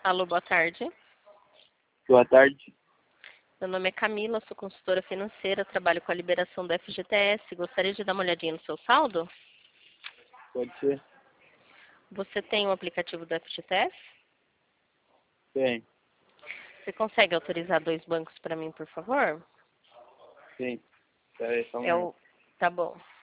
Alô, boa tarde. Boa tarde. Meu nome é Camila, sou consultora financeira, trabalho com a liberação do FGTS. Gostaria de dar uma olhadinha no seu saldo? Pode ser? Você tem o aplicativo do FGTS? Tem. Você consegue autorizar 2 bancos para mim, por favor? Sim. Peraí, só um É minuto. o... Tá bom.